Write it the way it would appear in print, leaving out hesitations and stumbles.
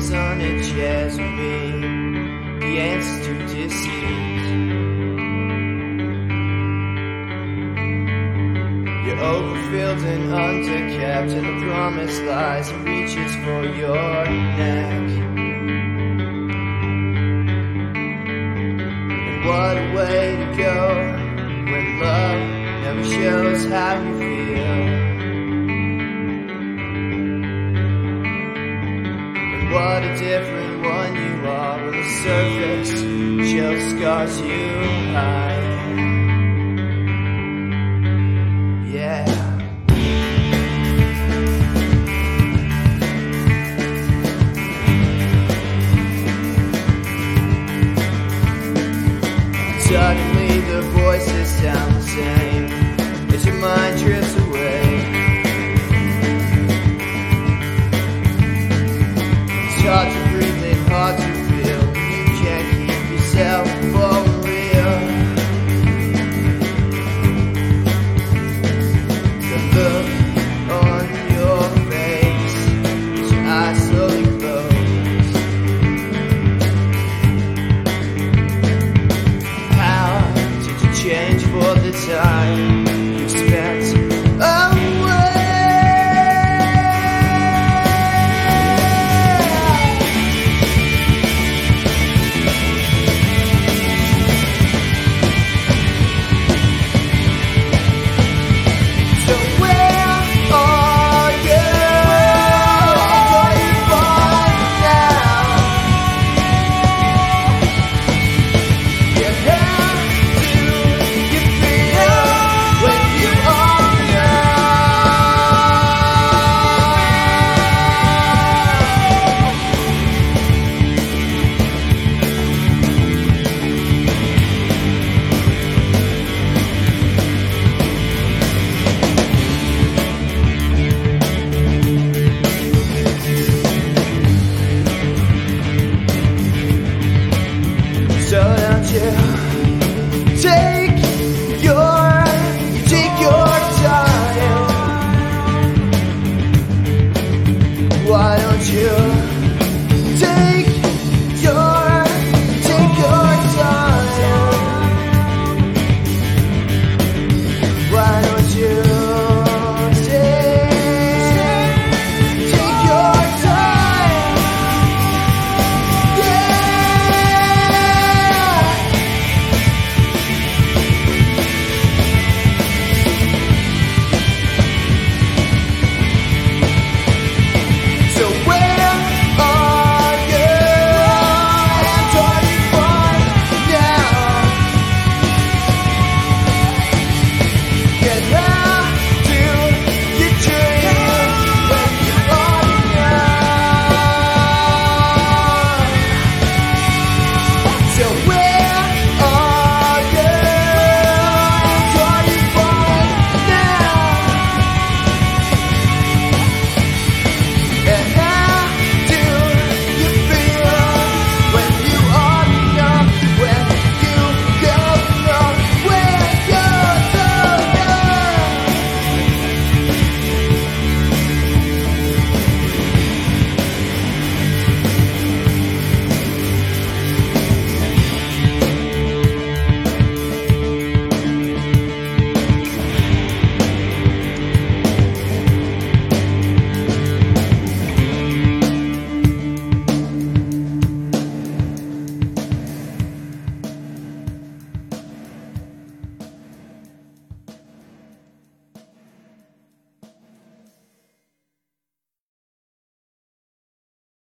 sun and shares with me the answers to deceit. You're overfilled and underkept, and the promise lies and reaches for your neck. And what a way to go when love never shows how you feel. What a different one you are when the surface shows scars you hide. Yeah. Suddenly the voices sound the same as your mind drifts away. It's hard to breathe and hard to feel. You can't keep yourself for real. The look on your face as your eyes slowly close. How did you change for the time you spent away? So don't you take